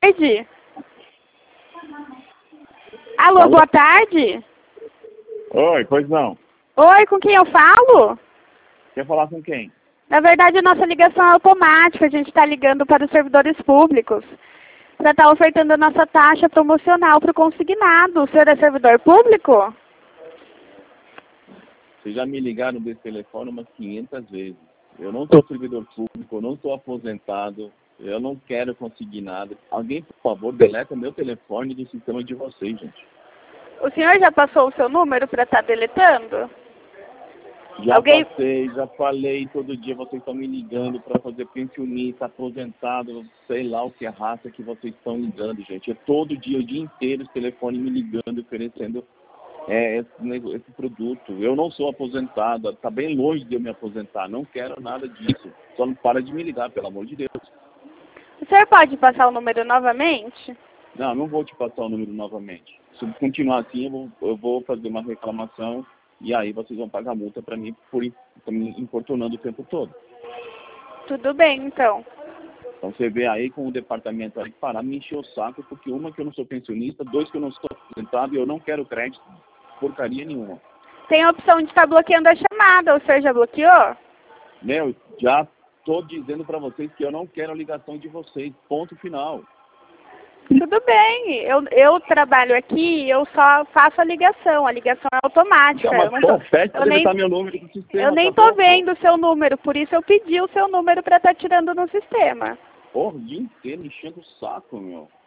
tarde. Alô, boa tarde. Oi, pois não. Oi, com quem eu falo? Quer falar com quem? Na verdade, a nossa ligação é automática. A gente está ligando para os servidores públicos para estar ofertando a nossa taxa promocional para o consignado. O senhor é servidor público? Vocês já me ligaram desse telefone umas 500 vezes. Eu não sou servidor público, eu não estou aposentado, eu não quero conseguir nada. Alguém, por favor, deleta meu telefone do sistema de vocês, gente. O senhor já passou o seu número para estar deletando? Já passei, já falei, todo dia vocês estão me ligando para fazer pensionista, aposentado, sei lá o que é raça que vocês estão ligando, gente. É todo dia, o dia inteiro, esse telefone me ligando, oferecendo esse produto. Eu não sou aposentado, está bem longe de eu me aposentar, não quero nada disso. Só não para de me ligar, pelo amor de Deus. O senhor pode passar o número novamente? Não vou te passar o número novamente. Se continuar assim, eu vou fazer uma reclamação e aí vocês vão pagar multa para mim por me importunando o tempo todo. Tudo bem, então. Então você vê aí com o departamento aí parar me encher o saco, porque uma que eu não sou pensionista, dois que eu não sou aposentado e eu não quero crédito, porcaria nenhuma. Tem a opção de estar bloqueando a chamada. O senhor já bloqueou? Meu, já estou dizendo para vocês que eu não quero a ligação de vocês, ponto final. Tudo bem, eu trabalho aqui, eu só faço a ligação é automática. Então, mas pede para deletar meu número do sistema. Eu nem tô vendo o seu número, por isso eu pedi o seu número para estar tirando no sistema. Porra, o dia inteiro enchendo o saco, meu.